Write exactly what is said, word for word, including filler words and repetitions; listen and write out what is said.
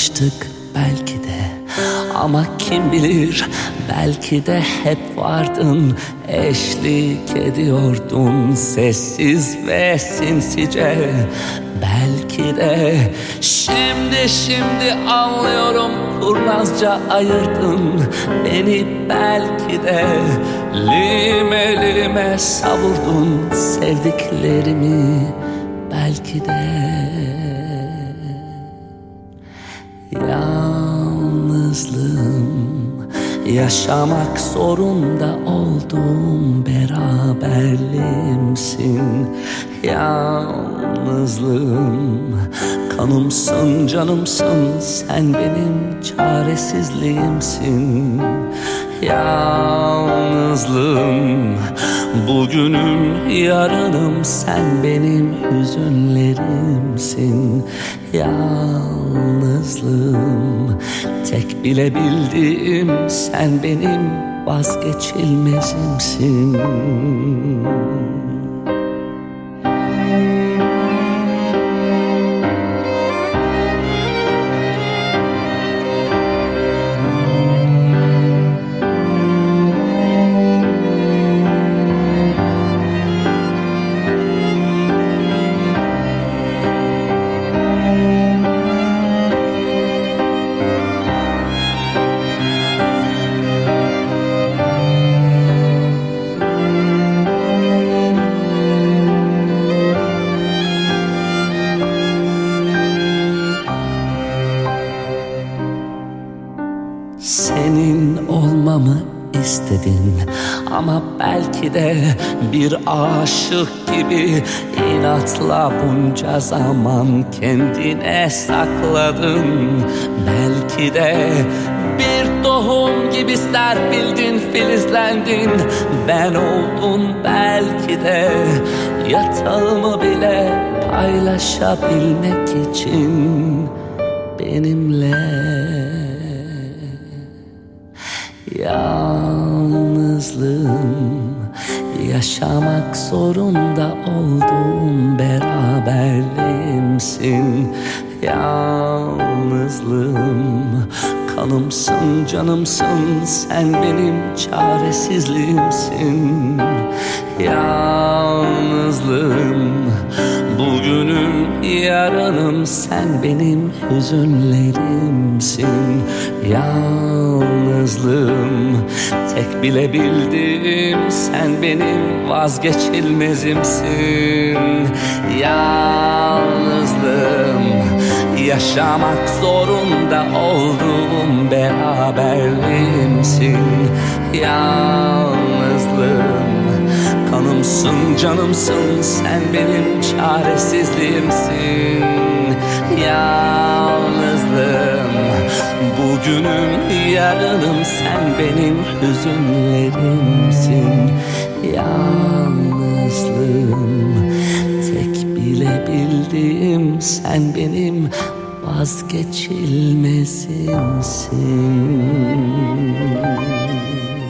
tanıştık belki de, ama kim bilir, belki de hep vardın, eşlik ediyordun sessiz ve sinsice. Belki de şimdi şimdi anlıyorum, kurnazca ayırdın beni. Belki de lime lime savurdun sevdiklerimi. Belki de yalnızlığım, yaşamak zorunda olduğum beraberliğimsin. Yalnızlığım, kanımsın, canımsın, sen benim çaresizliğimsin. Yalnızlığım, bugünüm yarınım, sen benim hüzünlerimsin. Yalnızlığım, tek bile bildiğim, sen benim vazgeçilmezimsin. Senin olmamı istedin, ama belki de bir aşık gibi inatla bunca zaman kendine sakladın. Belki de bir tohum gibi serpildin, filizlendin, ben oldun. Belki de yatağımı bile paylaşabilmek için benimle. Yalnızlığım, yaşamak zorunda olduğum beraberliğimsin. Yalnızlığım, kanımsın, canımsın, sen benim çaresizliğimsin. Yalnızlığım, bugünüm yarınım, sen benim hüzünlerimsin. Yalnızlığım, tek bile bildiğim, sen benim vazgeçilmezimsin. Yalnızlığım, yaşamak zorunda olduğum beraberliğimsin. Yalnızlığım, kanımsın, canımsın, sen benim çaresizliğimsin. Yalnızlığım, bugünüm yarınım, sen benim hüzünlerimsin. Yalnızlığım, tek bile bildiğim, sen benim vazgeçilmezimsin.